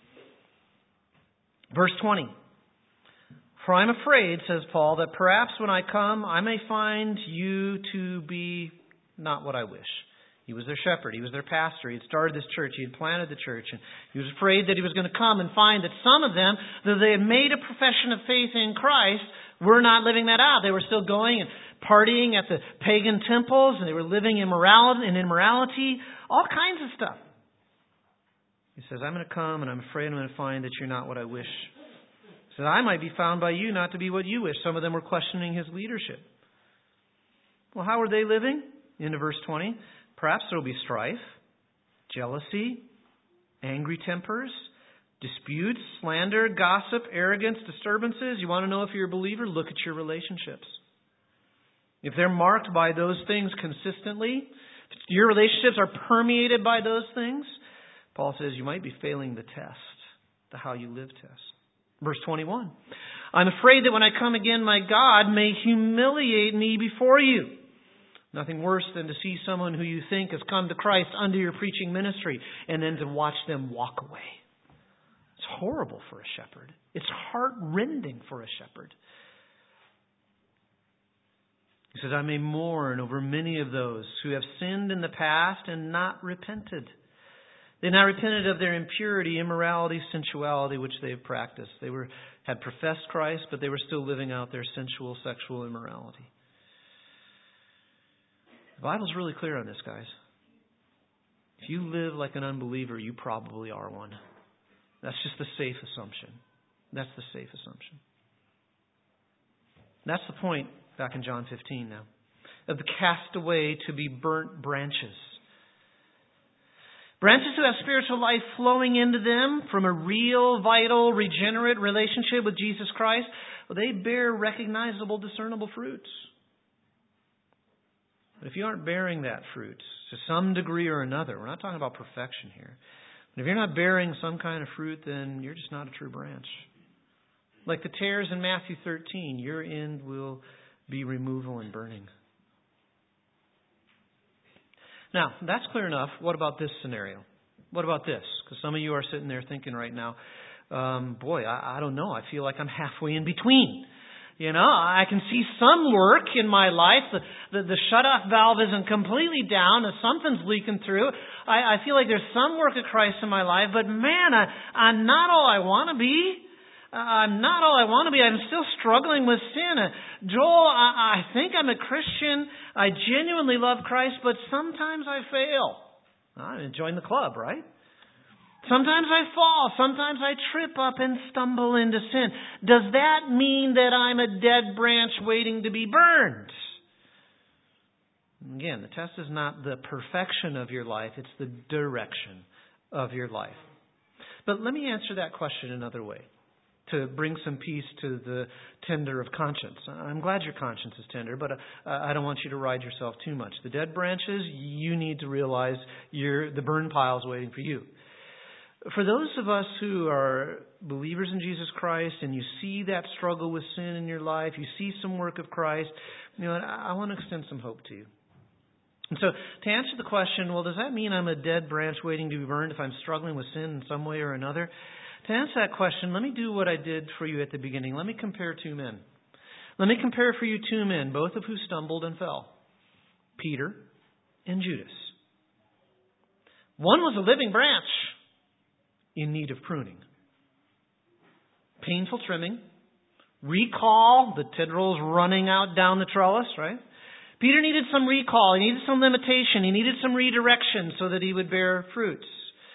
Verse twenty. For I'm afraid, says Paul, that perhaps when I come, I may find you to be not what I wish. He was their shepherd. He was their pastor. He had started this church. He had planted the church. And he was afraid that he was going to come and find that some of them, though they had made a profession of faith in Christ, were not living that out. They were still going and partying at the pagan temples, and they were living immorality and immorality, all kinds of stuff. He says, I'm going to come, and I'm afraid I'm going to find that you're not what I wish. He said, I might be found by you not to be what you wish. Some of them were questioning his leadership. Well, how were they living? Into verse twenty. Perhaps there will be strife, jealousy, angry tempers, disputes, slander, gossip, arrogance, disturbances. You want to know if you're a believer? Look at your relationships. If they're marked by those things consistently, if your relationships are permeated by those things, Paul says you might be failing the test, the how you live test. Verse twenty-one. I'm afraid that when I come again, my God may humiliate me before you. Nothing worse than to see someone who you think has come to Christ under your preaching ministry and then to watch them walk away. It's horrible for a shepherd. It's heart-rending for a shepherd. He says, I may mourn over many of those who have sinned in the past and not repented. They've not repented of their impurity, immorality, sensuality, which they have practiced. They were had professed Christ, but they were still living out their sensual, sexual immorality. The Bible's really clear on this, guys. If you live like an unbeliever, you probably are one. That's just the safe assumption. That's the safe assumption. That's the point back in John fifteen now. Of the cast away to be burnt branches. Branches who have spiritual life flowing into them from a real, vital, regenerate relationship with Jesus Christ, well, they bear recognizable, discernible fruits. But if you aren't bearing that fruit to some degree or another, we're not talking about perfection here. But if you're not bearing some kind of fruit, then you're just not a true branch. Like the tares in Matthew thirteen, your end will be removal and burning. Now, that's clear enough. What about this scenario? What about this? Because some of you are sitting there thinking right now, um, boy, I, I don't know. I feel like I'm halfway in between. You know, I can see some work in my life. The, the, the shut-off valve isn't completely down. Something's leaking through. I, I feel like there's some work of Christ in my life. But man, I, I'm not all I want to be. I'm not all I want to be. I'm still struggling with sin. Uh, Joel, I, I think I'm a Christian. I genuinely love Christ, but sometimes I fail. I join the club, right? Sometimes I fall. Sometimes I trip up and stumble into sin. Does that mean that I'm a dead branch waiting to be burned? Again, the test is not the perfection of your life. It's the direction of your life. But let me answer that question another way, to bring some peace to the tender of conscience. I'm glad your conscience is tender, but I don't want you to ride yourself too much. The dead branches, you need to realize you're, the burn pile is waiting for you. For those of us who are believers in Jesus Christ and you see that struggle with sin in your life, you see some work of Christ, you know, I want to extend some hope to you. And so to answer the question, well, does that mean I'm a dead branch waiting to be burned if I'm struggling with sin in some way or another? To answer that question, let me do what I did for you at the beginning. Let me compare two men. Let me compare for you two men, both of who stumbled and fell. Peter and Judas. One was a living branch in need of pruning. Painful trimming. Recall. The tendrils running out down the trellis, right? Peter needed some recall. He needed some limitation. He needed some redirection so that he would bear fruits.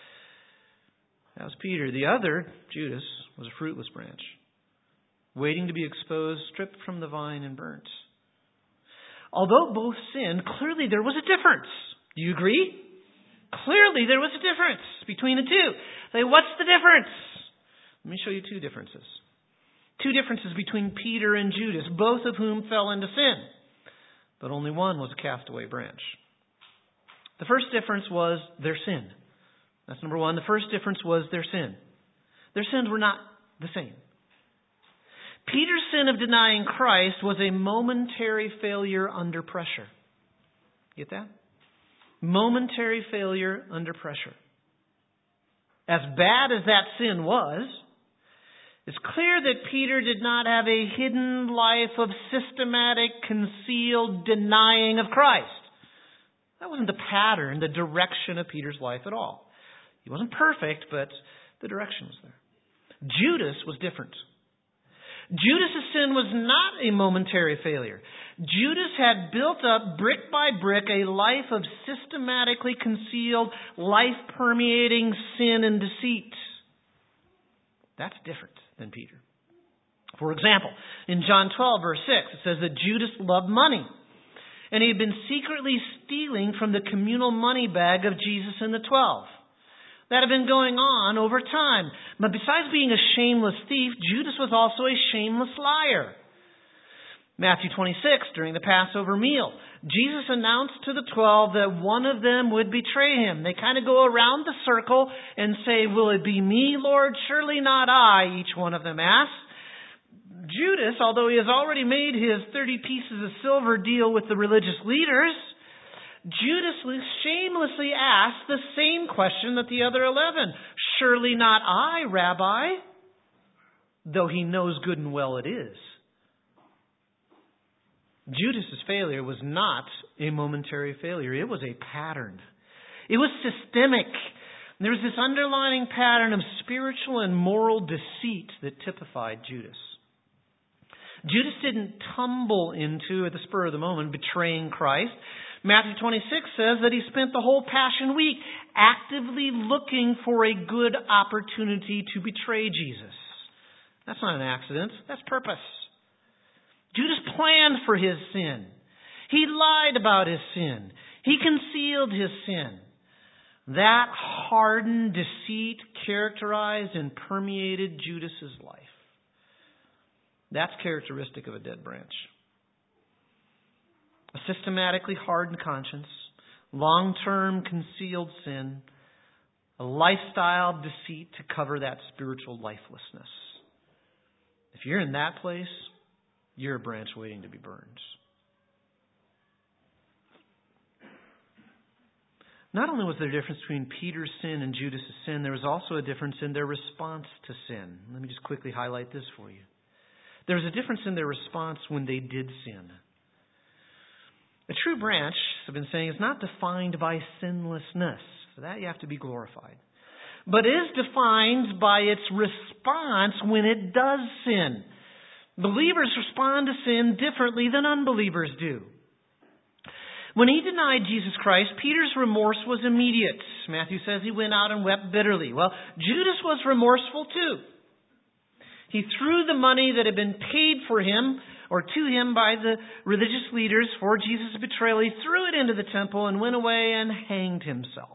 That was Peter. The other, Judas, was a fruitless branch, waiting to be exposed, stripped from the vine, and burnt. Although both sinned, clearly there was a difference. Do you agree? Clearly there was a difference between the two. Say, what's the difference? Let me show you two differences. Two differences between Peter and Judas, both of whom fell into sin. But only one was a castaway branch. The first difference was their sin. That's number one. The first difference was their sin. Their sins were not the same. Peter's sin of denying Christ was a momentary failure under pressure. Get that? Momentary failure under pressure. As bad as that sin was, it's clear that Peter did not have a hidden life of systematic, concealed denying of Christ. That wasn't the pattern, the direction of Peter's life at all. He wasn't perfect, but the direction was there. Judas was different. Judas' sin was not a momentary failure. Judas had built up brick by brick a life of systematically concealed, life-permeating sin and deceit. That's different than Peter. For example, in John twelve, verse six, it says that Judas loved money. And he had been secretly stealing from the communal money bag of Jesus and the twelve. That had been going on over time. But besides being a shameless thief, Judas was also a shameless liar. Matthew twenty-six, during the Passover meal, Jesus announced to the twelve that one of them would betray him. They kind of go around the circle and say, "Will it be me, Lord? Surely not I," each one of them asks. Judas, although he has already made his thirty pieces of silver deal with the religious leaders, Judas shamelessly asked the same question that the other eleven. "Surely not I, Rabbi," though he knows good and well it is. Judas' failure was not a momentary failure. It was a pattern. It was systemic. There was this underlying pattern of spiritual and moral deceit that typified Judas. Judas didn't tumble into, at the spur of the moment, betraying Christ. Matthew twenty-six says that he spent the whole Passion Week actively looking for a good opportunity to betray Jesus. That's not an accident. That's purpose. Judas planned for his sin. He lied about his sin. He concealed his sin. That hardened deceit characterized and permeated Judas's life. That's characteristic of a dead branch. A systematically hardened conscience, long-term concealed sin, a lifestyle of deceit to cover that spiritual lifelessness. If you're in that place, you're a branch waiting to be burned. Not only was there a difference between Peter's sin and Judas' sin, there was also a difference in their response to sin. Let me just quickly highlight this for you. There was a difference in their response when they did sin. A true branch, I've been saying, is not defined by sinlessness. For that you have to be glorified. But is defined by its response when it does sin. Believers respond to sin differently than unbelievers do. When he denied Jesus Christ, Peter's remorse was immediate. Matthew says he went out and wept bitterly. Well, Judas was remorseful too. He threw the money that had been paid for him or to him by the religious leaders for Jesus' betrayal. He threw it into the temple and went away and hanged himself.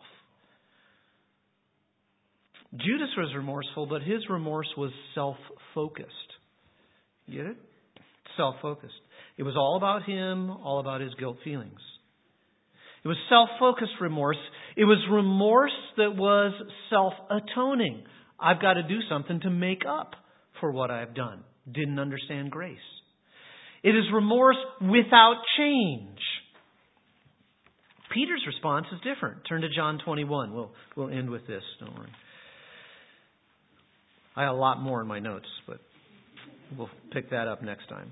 Judas was remorseful, but his remorse was self-focused. Get it? Self-focused. It was all about him, all about his guilt feelings. It was self-focused remorse. It was remorse that was self-atoning. I've got to do something to make up for what I've done. Didn't understand grace. It is remorse without change. Peter's response is different. Turn to John twenty-one. We'll, we'll end with this. Don't worry. I have a lot more in my notes, but we'll pick that up next time.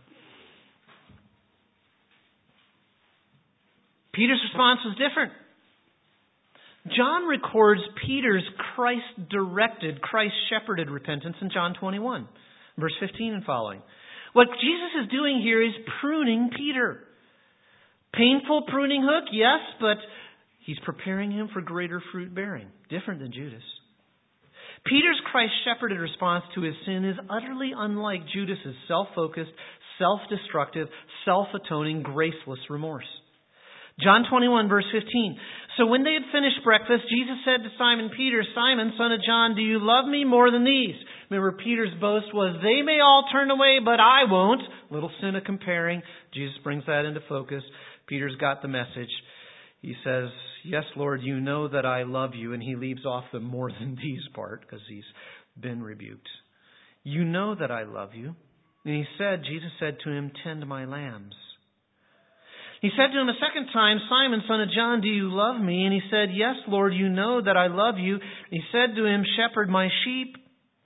Peter's response was different. John records Peter's Christ-directed, Christ-shepherded repentance in John twenty-one, verse fifteen and following. What Jesus is doing here is pruning Peter. Painful pruning hook, yes, but he's preparing him for greater fruit bearing. Different than Judas. Peter's Christ-shepherded response to his sin is utterly unlike Judas's self-focused, self-destructive, self-atoning, graceless remorse. John twenty-one, verse fifteen. So when they had finished breakfast, Jesus said to Simon Peter, Simon, son of John, do you love me more than these? Remember, Peter's boast was, they may all turn away, but I won't. Little sin of comparing. Jesus brings that into focus. Peter's got the message. He says, yes, Lord, you know that I love you. And he leaves off the more than these part because he's been rebuked. You know that I love you. And he said, Jesus said to him, tend my lambs. He said to him a second time, Simon, son of John, do you love me? And he said, yes, Lord, you know that I love you. He said to him, shepherd my sheep.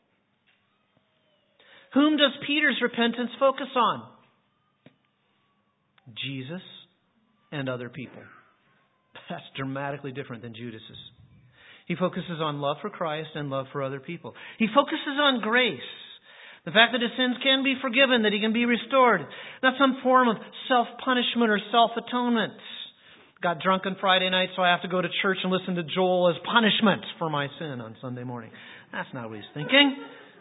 Whom does Peter's repentance focus on? Jesus and other people. That's dramatically different than Judas's. He focuses on love for Christ and love for other people. He focuses on grace. The fact that his sins can be forgiven, that he can be restored. Not some form of self-punishment or self-atonement. Got drunk on Friday night, so I have to go to church and listen to Joel as punishment for my sin on Sunday morning. That's not what he's thinking.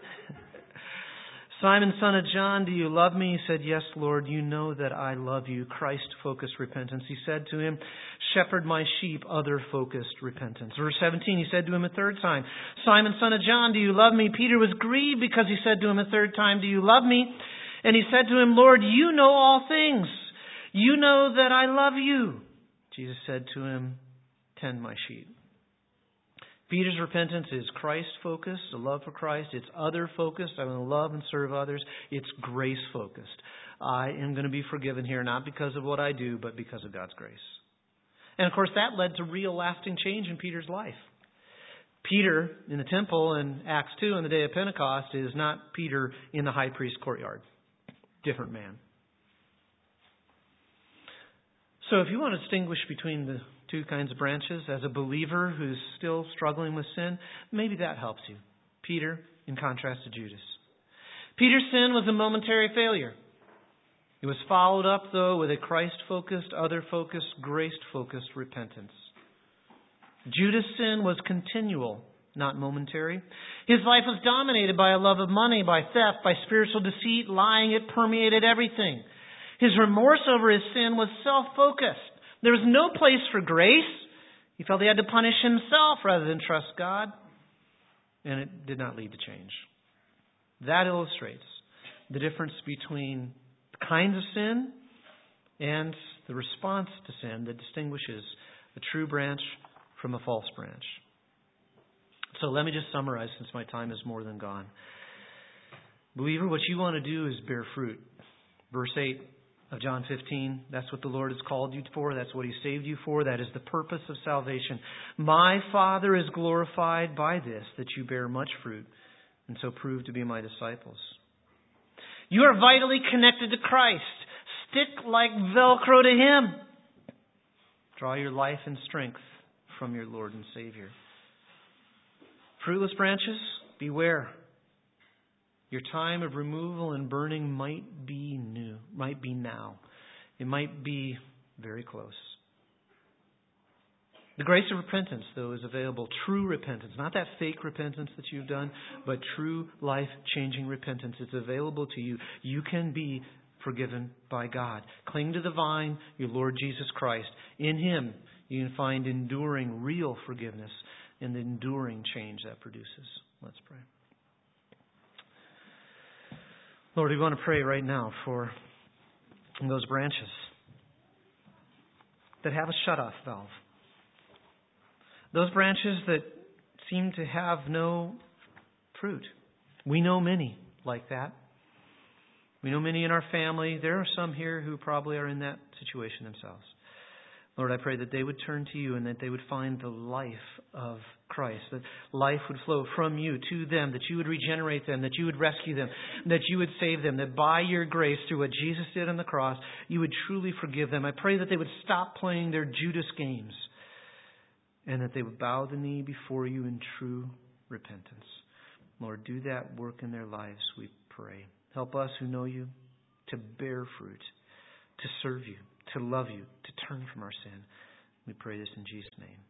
Simon, son of John, do you love me? He said, yes, Lord, you know that I love you. Christ-focused repentance. He said to him, shepherd my sheep, other-focused repentance. Verse seventeen, he said to him a third time, Simon, son of John, do you love me? Peter was grieved because he said to him a third time, do you love me? And he said to him, Lord, you know all things. You know that I love you. Jesus said to him, tend my sheep. Peter's repentance is Christ-focused, a love for Christ. It's other-focused. I want to love and serve others. It's grace-focused. I am going to be forgiven here, not because of what I do, but because of God's grace. And, of course, that led to real lasting change in Peter's life. Peter in the temple in Acts two on the day of Pentecost is not Peter in the high priest's courtyard. Different man. So if you want to distinguish between the two kinds of branches, as a believer who's still struggling with sin, maybe that helps you. Peter, in contrast to Judas. Peter's sin was a momentary failure. It was followed up, though, with a Christ-focused, other-focused, grace-focused repentance. Judas' sin was continual, not momentary. His life was dominated by a love of money, by theft, by spiritual deceit, lying. It permeated everything. His remorse over his sin was self-focused. There was no place for grace. He felt he had to punish himself rather than trust God. And it did not lead to change. That illustrates the difference between the kinds of sin and the response to sin that distinguishes a true branch from a false branch. So let me just summarize, since my time is more than gone. Believer, what you want to do is bear fruit. Verse eight of John fifteen, that's what the Lord has called you for. That's what He saved you for. That is the purpose of salvation. My Father is glorified by this, that you bear much fruit, and so prove to be my disciples. You are vitally connected to Christ. Stick like Velcro to Him. Draw your life and strength from your Lord and Savior. Fruitless branches, beware. Your time of removal and burning might be new, might be now. It might be very close. The grace of repentance, though, is available. True repentance. Not that fake repentance that you've done, but true life-changing repentance. It's available to you. You can be forgiven by God. Cling to the vine, your Lord Jesus Christ. In Him, you can find enduring, real forgiveness and the enduring change that produces. Let's pray. Lord, we want to pray right now for those branches that have a shut-off valve. Those branches that seem to have no fruit. We know many like that. We know many in our family. There are some here who probably are in that situation themselves. Lord, I pray that they would turn to You and that they would find the life of Christ, that life would flow from You to them, that You would regenerate them, that You would rescue them, that You would save them, that by Your grace, through what Jesus did on the cross, You would truly forgive them. I pray that they would stop playing their Judas games and that they would bow the knee before You in true repentance. Lord, do that work in their lives, we pray. Help us who know You to bear fruit, to serve You, to love You, to turn from our sin. We pray this in Jesus' name.